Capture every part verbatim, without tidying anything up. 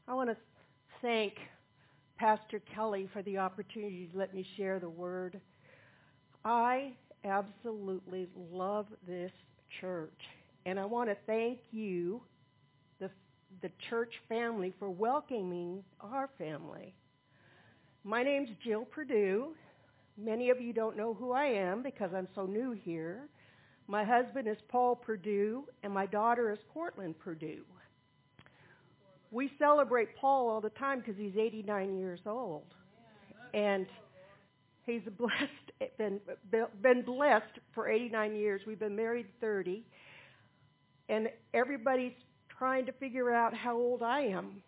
I want to thank Pastor Kelly for the opportunity to let me share the word. I absolutely love this church, and I want to thank you, the the church family, for welcoming our family. My name's Jill Perdue. Many of you don't know who I am because I'm so new here. My husband is Paul Perdue, and my daughter is Cortland Perdue. We celebrate Paul all the time because he's eighty-nine years old, and he's blessed, been been blessed for eighty-nine years. We've been married thirty, and everybody's trying to figure out how old I am.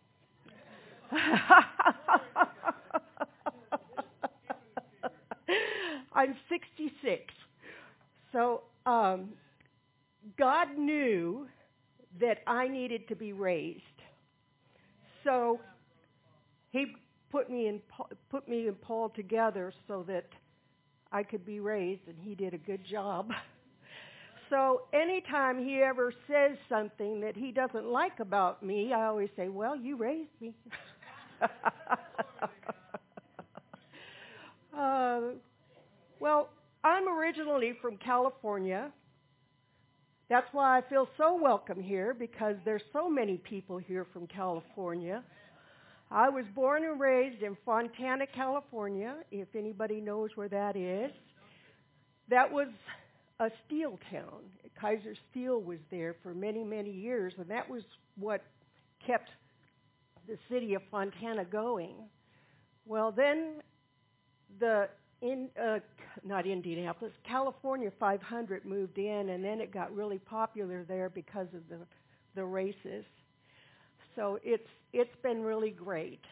I'm sixty-six. So um, God knew that I needed to be raised. So he put me in put me and Paul together so that I could be raised, and he did a good job. So anytime he ever says something that he doesn't like about me, I always say, well, you raised me. uh, well, I'm originally from California. That's why I feel so welcome here, because there's so many people here from California. I was born and raised in Fontana, California, if anybody knows where that is. That was a steel town. Kaiser Steel was there for many, many years, and that was what kept the city of Fontana going. Well, then the in uh, not Indianapolis, California five hundred moved in, and then it got really popular there because of the the races. So it's it's been really great.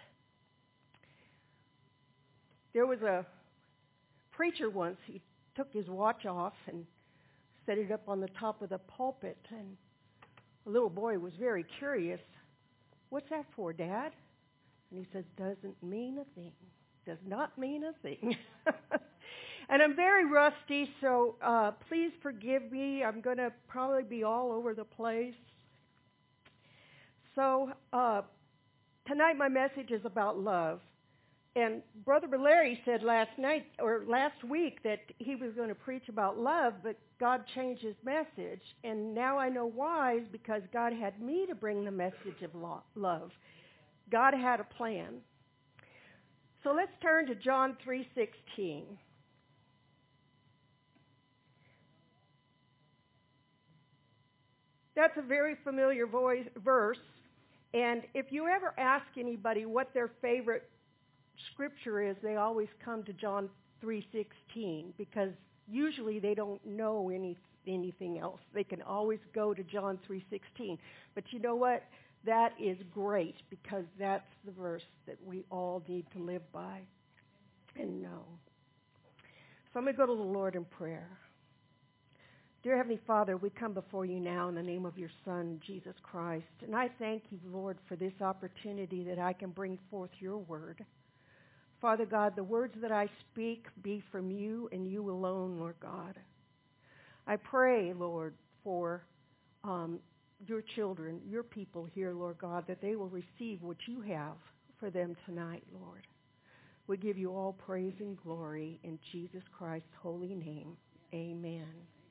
There was a preacher once. He took his watch off and set it up on the top of the pulpit, and a little boy was very curious. What's that for, Dad? And he says, doesn't mean a thing. Does not mean a thing. And I'm very rusty, so uh, please forgive me. I'm going to probably be all over the place. So uh, tonight my message is about love. And Brother Larry said last night or last week that he was going to preach about love, but God changed his message. And now I know why, is because God had me to bring the message of love. God had a plan. So let's turn to John three sixteen. That's a very familiar voice, verse. And if you ever ask anybody what their favorite scripture is, they always come to John three sixteen, because usually they don't know any anything else. They can always go to John three sixteen. But you know what? That is great, because that's the verse that we all need to live by and know. So I'm going to go to the Lord in prayer. Dear Heavenly Father, we come before you now in the name of your Son, Jesus Christ. And I thank you, Lord, for this opportunity that I can bring forth your word. Father God, the words that I speak be from you and you alone, Lord God. I pray, Lord, for um, your children, your people here, Lord God, that they will receive what you have for them tonight, Lord. We give you all praise and glory in Jesus Christ's holy name. Amen.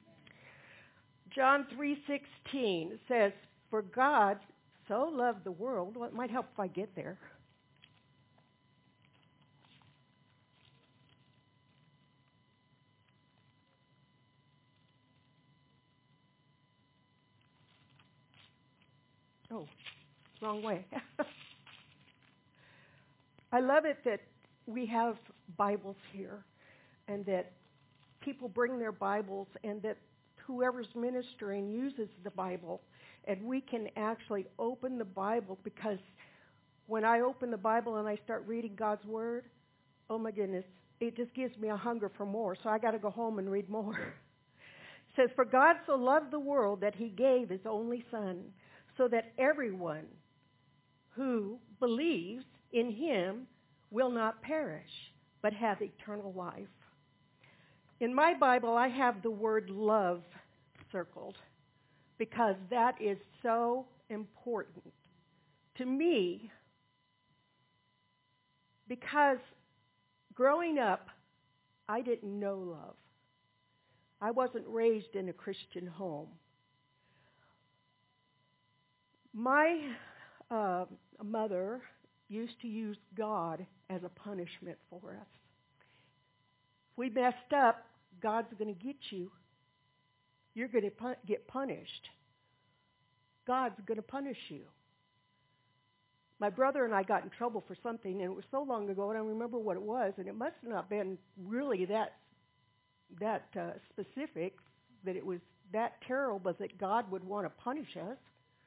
John three sixteen says, for God so loved the world. Well, it might help if I get there. Oh, wrong way. I love it that we have Bibles here, and that people bring their Bibles, and that whoever's ministering uses the Bible, and we can actually open the Bible, because when I open the Bible and I start reading God's Word, oh my goodness, it just gives me a hunger for more, so I got to go home and read more. It says, for God so loved the world that he gave his only Son, so that everyone who believes in him will not perish, but have eternal life. In my Bible, I have the word love circled, because that is so important. To me, because growing up, I didn't know love. I wasn't raised in a Christian home. My uh, mother used to use God as a punishment for us. If we messed up, God's going to get you. You're going to pun- get punished. God's going to punish you. My brother and I got in trouble for something, and it was so long ago, and I don't remember what it was, and it must have not been really that that uh, specific, that it was that terrible that God would want to punish us.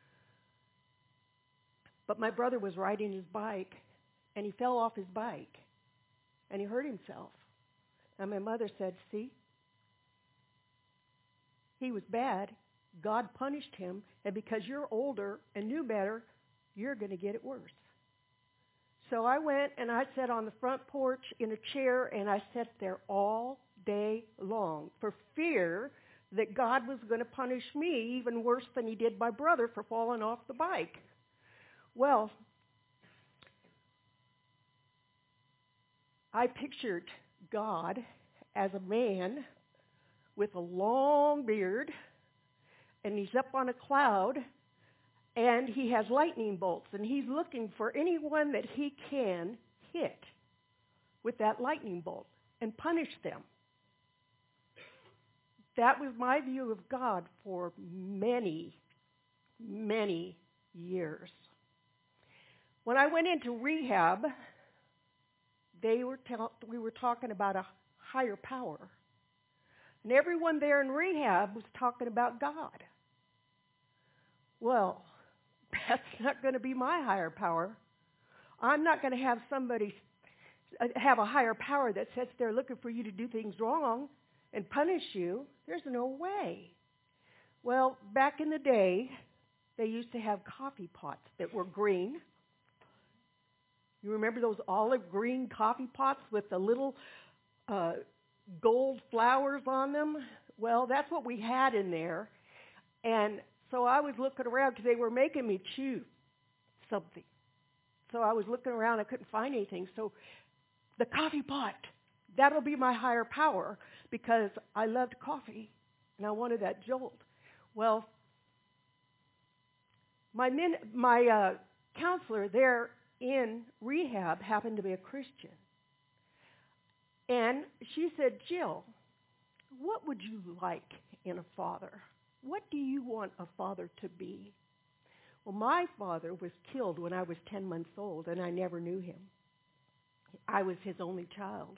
But my brother was riding his bike, and he fell off his bike, and he hurt himself. And my mother said, see, he was bad. God punished him, and because you're older and knew better, you're going to get it worse. So I went and I sat on the front porch in a chair, and I sat there all day long for fear that God was going to punish me even worse than he did my brother for falling off the bike. Well, I pictured God as a man with a long beard, and he's up on a cloud, and he has lightning bolts, and he's looking for anyone that he can hit with that lightning bolt and punish them. That was my view of God for many, many years. When I went into rehab, they were ta- we were talking about a higher power. And everyone there in rehab was talking about God. Well, that's not going to be my higher power. I'm not going to have somebody have a higher power that sits there looking for you to do things wrong and punish you. There's no way. Well, back in the day, they used to have coffee pots that were green. You remember those olive green coffee pots with the little uh, gold flowers on them? Well, that's what we had in there. And so I was looking around because they were making me choose something. So I was looking around. I couldn't find anything. So the coffee pot, that'll be my higher power because I loved coffee and I wanted that jolt. Well, my min, my uh, counselor there in rehab happened to be a Christian. And she said, Jill, what would you like in a father? What do you want a father to be? Well, my father was killed when I was ten months old, and I never knew him. I was his only child.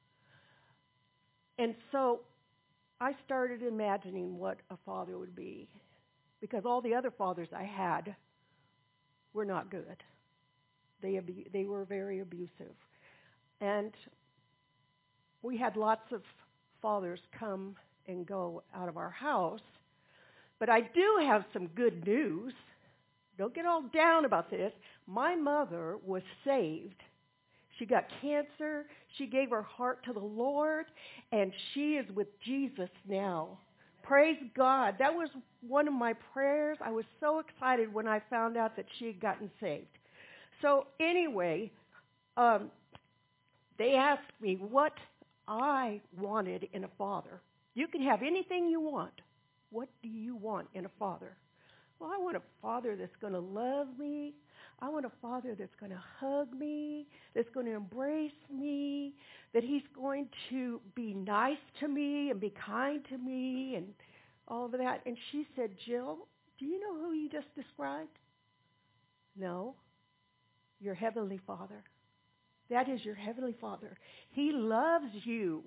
And so I started imagining what a father would be, because all the other fathers I had were not good. They abu- they were very abusive. And we had lots of fathers come and go out of our house. But I do have some good news. Don't get all down about this. My mother was saved. She got cancer. She gave her heart to the Lord, and she is with Jesus now. Praise God. That was one of my prayers. I was so excited when I found out that she had gotten saved. So anyway, um, they asked me what I wanted in a father. You can have anything you want. What do you want in a father? Well, I want a father that's going to love me. I want a father that's going to hug me, that's going to embrace me, that he's going to be nice to me and be kind to me and all of that. And she said, Jill, do you know who you just described? No. Your heavenly Father. That is your heavenly Father. He loves you.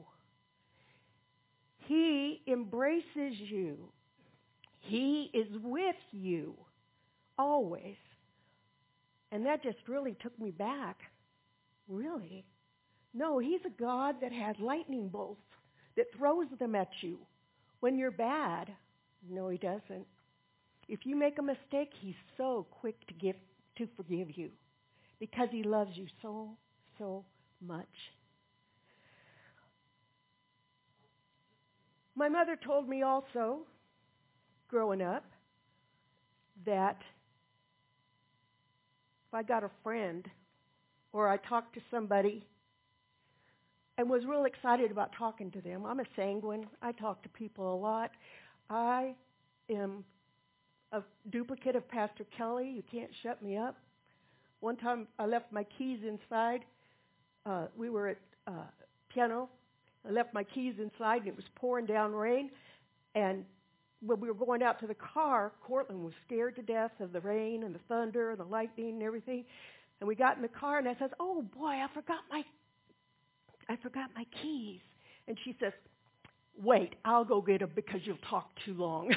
He embraces you. He is with you always. And that just really took me back. Really? No, he's a God that has lightning bolts, that throws them at you when you're bad. No, he doesn't. If you make a mistake, he's so quick to give to forgive you because he loves you so, so much. My mother told me also, growing up, that if I got a friend or I talked to somebody and was real excited about talking to them. I'm a sanguine. I talk to people a lot. I am a duplicate of Pastor Kelly. You can't shut me up. One time I left my keys inside. Uh, we were at uh, piano. I left my keys inside, and it was pouring down rain. And when we were going out to the car, Cortland was scared to death of the rain and the thunder and the lightning and everything. And we got in the car, and I says, "Oh boy, I forgot my, I forgot my keys." And she says, "Wait, I'll go get them because you'll talk too long."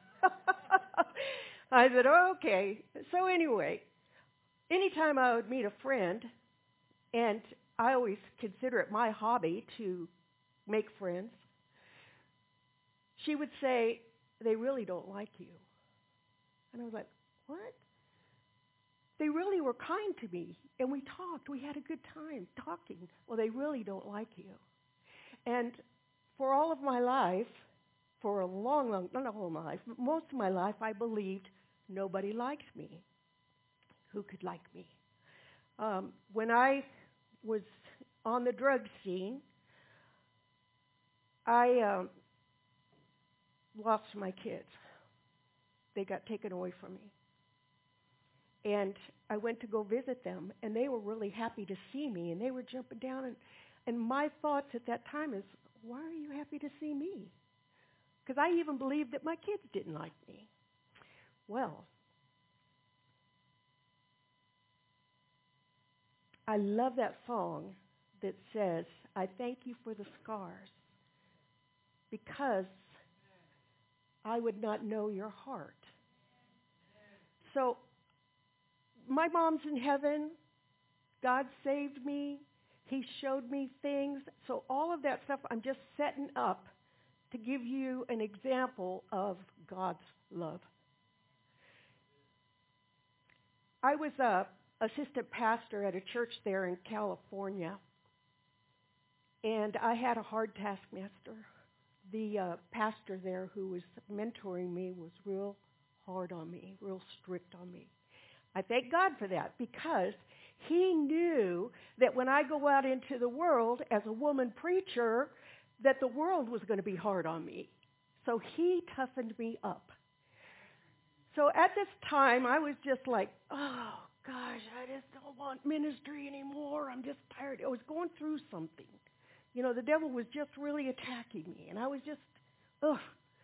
I said, "Okay." So anyway, anytime I would meet a friend, and I always consider it my hobby to make friends, she would say, "They really don't like you." And I was like, "What?" They really were kind to me, and we talked. We had a good time talking. Well, they really don't like you. And for all of my life, for a long, long, not all of my life, but most of my life, I believed nobody liked me. Who could like me? Um, when I was on the drug scene, I um, lost my kids. They got taken away from me. And I went to go visit them, and they were really happy to see me, and they were jumping down. And, and my thoughts at that time is, why are you happy to see me? Because I even believed that my kids didn't like me. Well, I love that song that says, "I thank you for the scars because I would not know your heart." So my mom's in heaven. God saved me. He showed me things. So all of that stuff I'm just setting up to give you an example of God's love. I was a assistant pastor at a church there in California, and I had a hard taskmaster. The uh, pastor there who was mentoring me was real hard on me, real strict on me. I thank God for that, because he knew that when I go out into the world as a woman preacher, that the world was going to be hard on me. So he toughened me up. So at this time, I was just like, oh, gosh, I just don't want ministry anymore. I'm just tired. I was going through something. You know, the devil was just really attacking me, and I was just, ugh.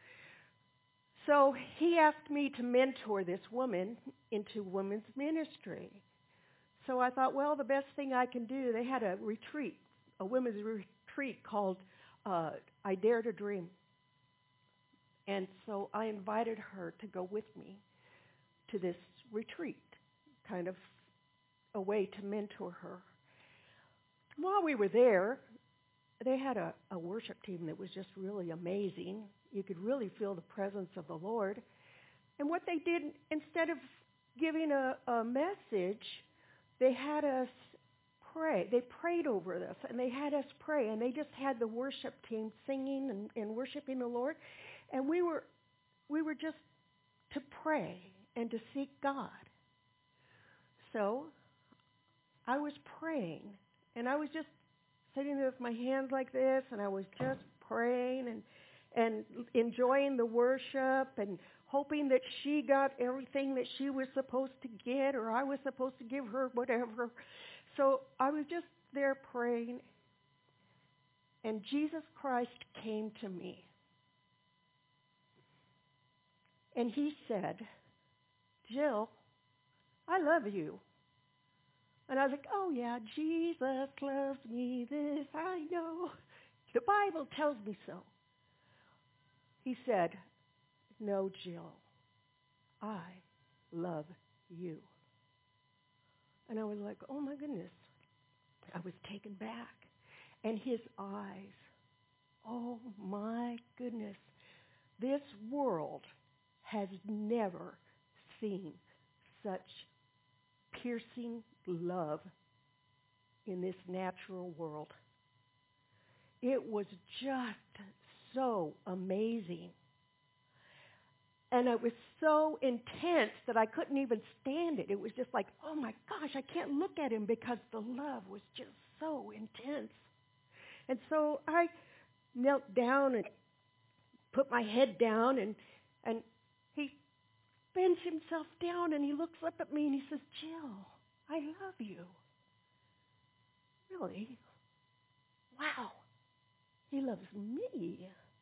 So he asked me to mentor this woman into women's ministry. So I thought, well, the best thing I can do, they had a retreat, a women's retreat called uh, I Dare to Dream. And so I invited her to go with me to this retreat, kind of a way to mentor her. While we were there, they had a, a worship team that was just really amazing. You could really feel the presence of the Lord. And what they did, instead of giving a, a message, they had us pray. They prayed over us, and they had us pray, and they just had the worship team singing and, and worshiping the Lord. And we were we were just to pray and to seek God. So I was praying, and I was just sitting there with my hands like this, and I was just praying and and enjoying the worship and hoping that she got everything that she was supposed to get, or I was supposed to give her whatever. So I was just there praying, and Jesus Christ came to me. And he said, "Jill, I love you." And I was like, oh yeah, Jesus loves me, this I know. The Bible tells me so. He said, "No, Jill, I love you." And I was like, oh my goodness. I was taken back. And his eyes, oh my goodness. This world has never seen such piercing love in this natural world. It was just so amazing. And it was so intense that I couldn't even stand it. It was just like, oh my gosh, I can't look at him because the love was just so intense. And so I knelt down and put my head down, and, and he bends himself down and he looks up at me and he says, Jill, I love you. Really? Wow. He loves me.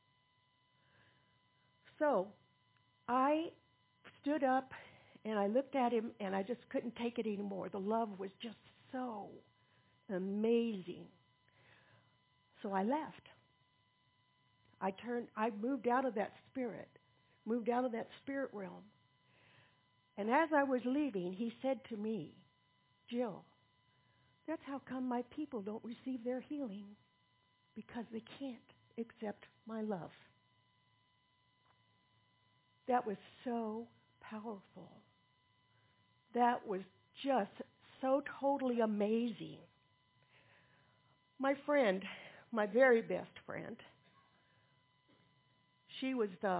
So I stood up and I looked at him and I just couldn't take it anymore. The love was just so amazing. So I left. I turned, I moved out of that spirit, moved out of that spirit realm. And as I was leaving, he said to me, Jill, that's how come my people don't receive their healing, because they can't accept my love. That was so powerful. That was just so totally amazing. My friend, my very best friend, she was uh,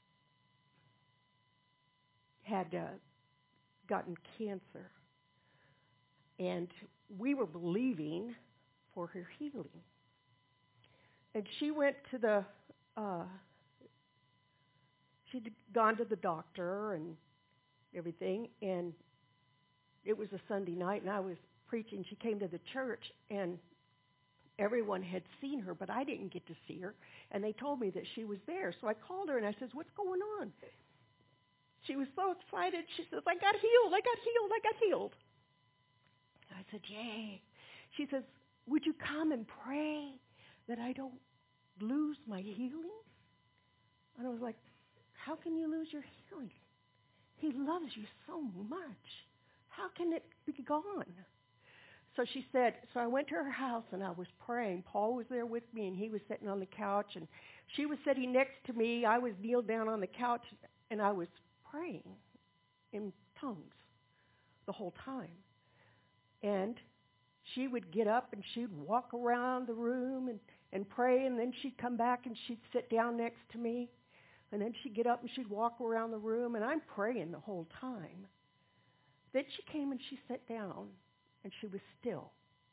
had uh, gotten cancer, and we were believing for her healing. And she went to the, uh, she'd gone to the doctor and everything, and it was a Sunday night, and I was preaching. She came to the church, and everyone had seen her, but I didn't get to see her, and they told me that she was there. So I called her, and I said, what's going on? She was so excited. She says, I got healed, I got healed, I got healed. I said, yay. She says, would you come and pray that I don't lose my healing? And I was like, how can you lose your healing? He loves you so much. How can it be gone? So she said, so I went to her house and I was praying. Paul was there with me and he was sitting on the couch and she was sitting next to me. I was kneeled down on the couch and I was praying in tongues the whole time. And she would get up and she'd walk around the room and, and pray, and then she'd come back and she'd sit down next to me. And then she'd get up and she'd walk around the room, and I'm praying the whole time. Then she came and she sat down and she was still.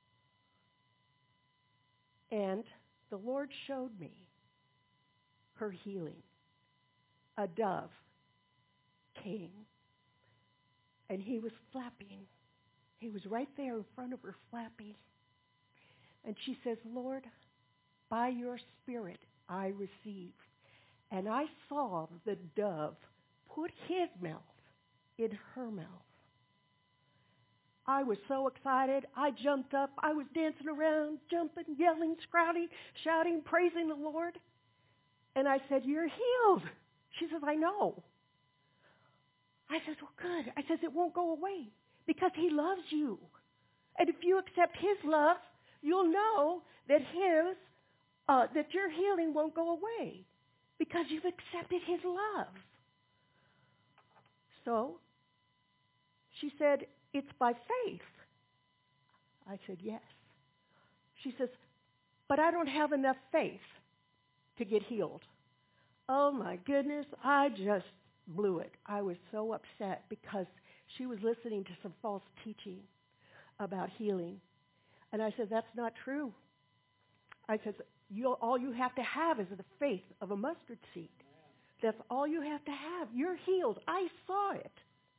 And the Lord showed me her healing. A dove came and he was flapping. He was right there in front of her flapping. And she says, Lord, by your Spirit I receive. And I saw the dove put his mouth in her mouth. I was so excited. I jumped up. I was dancing around, jumping, yelling, shouting, shouting, praising the Lord. And I said, you're healed. She says, I know. I said, well, good. I said, it won't go away because he loves you. And if you accept his love, you'll know that his, uh, that your healing won't go away because you've accepted his love. So she said, it's by faith. I said, yes. She says, but I don't have enough faith to get healed. Oh my goodness, I just blew it. I was so upset because she was listening to some false teaching about healing. And I said, that's not true. I said, you, all you have to have is the faith of a mustard seed. That's all you have to have. You're healed. I saw it.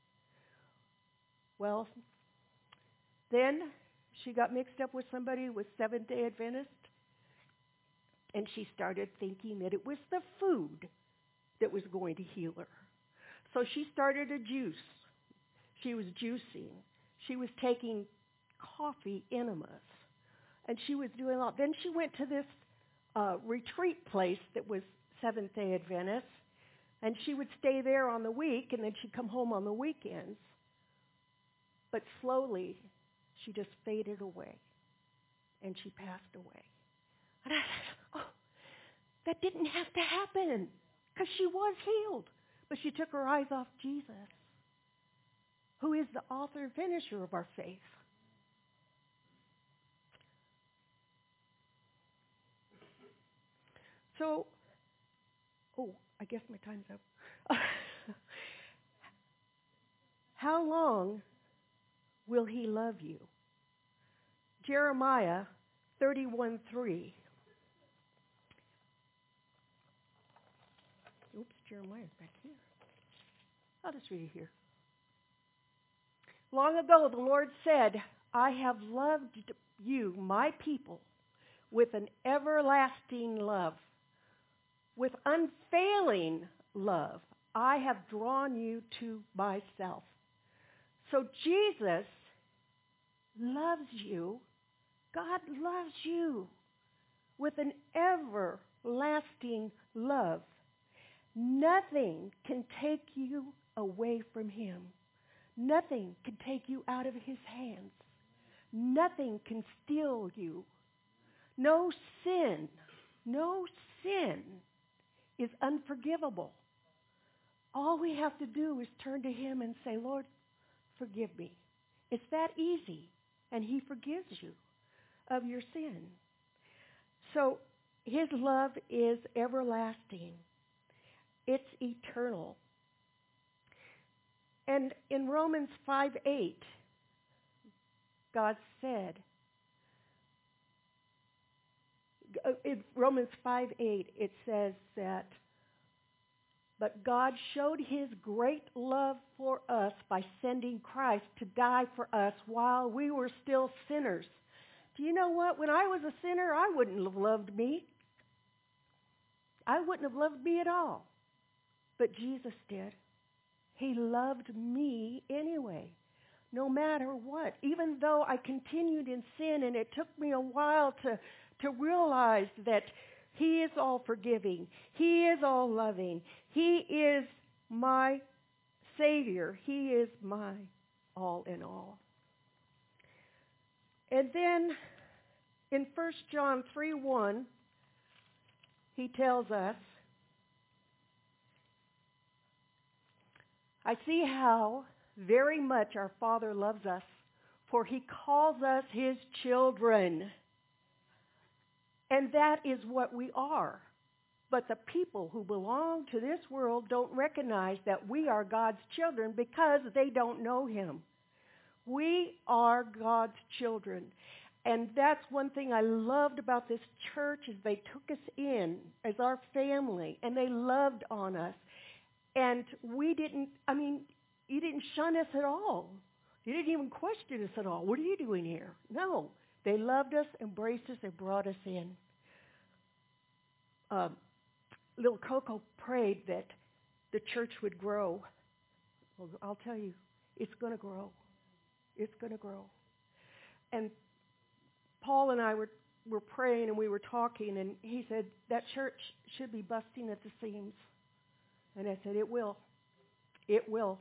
Well, then she got mixed up with somebody who was Seventh-day Adventist, and she started thinking that it was the food that was going to heal her. So she started a juice. She was juicing. She was taking coffee enemas, and she was doing a lot. Then she went to this uh, retreat place that was Seventh-day Adventist, and she would stay there on the week, and then she'd come home on the weekends. But slowly, she just faded away, and she passed away. And I said, oh, that didn't have to happen, because she was healed. But she took her eyes off Jesus, who is the author and finisher of our faith. So, oh, I guess my time's up. how long will he love you? Jeremiah thirty-one three. Oops, Jeremiah's back here. I'll just read it here. Long ago, the Lord said, I have loved you, my people, with an everlasting love. With unfailing love, I have drawn you to myself. So Jesus loves you. God loves you with an everlasting love. Nothing can take you away from him. Nothing can take you out of his hands. Nothing can steal you. No sin, no sin is unforgivable. All we have to do is turn to him and say, Lord, forgive me. It's that easy, and he forgives you of your sin. So his love is everlasting. It's eternal. And in Romans five eight, God said, in Romans five eight, it says that, but God showed his great love for us by sending Christ to die for us while we were still sinners. Do you know what? When I was a sinner, I wouldn't have loved me. I wouldn't have loved me at all. But Jesus did. He loved me anyway, no matter what. Even though I continued in sin, and it took me a while to, to realize that he is all forgiving. He is all loving. He is my Savior. He is my all in all. And then in First John three one, he tells us, I see how very much our Father loves us, for he calls us his children. And that is what we are. But the people who belong to this world don't recognize that we are God's children because they don't know him. We are God's children. And that's one thing I loved about this church is they took us in as our family, and they loved on us. And we didn't, I mean, you didn't shun us at all. You didn't even question us at all. What are you doing here? No. They loved us, embraced us, and brought us in. Um, little Coco prayed that the church would grow. Well, I'll tell you, it's going to grow. It's going to grow. And Paul and I were, were praying, and we were talking, and he said, that church should be busting at the seams. And I said, it will. It will.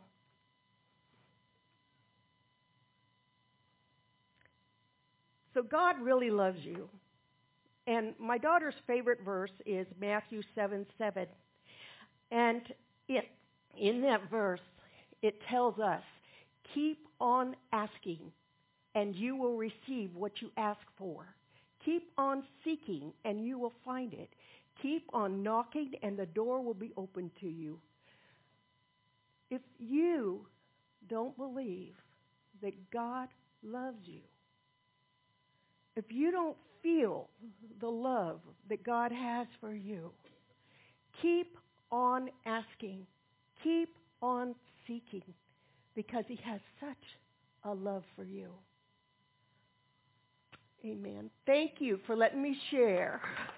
So God really loves you. And my daughter's favorite verse is Matthew seven seven. And it, in that verse, it tells us, keep on asking, and you will receive what you ask for. Keep on seeking, and you will find it. Keep on knocking, and the door will be open to you. If you don't believe that God loves you, if you don't feel the love that God has for you, keep on asking. Keep on seeking, because he has such a love for you. Amen. Thank you for letting me share.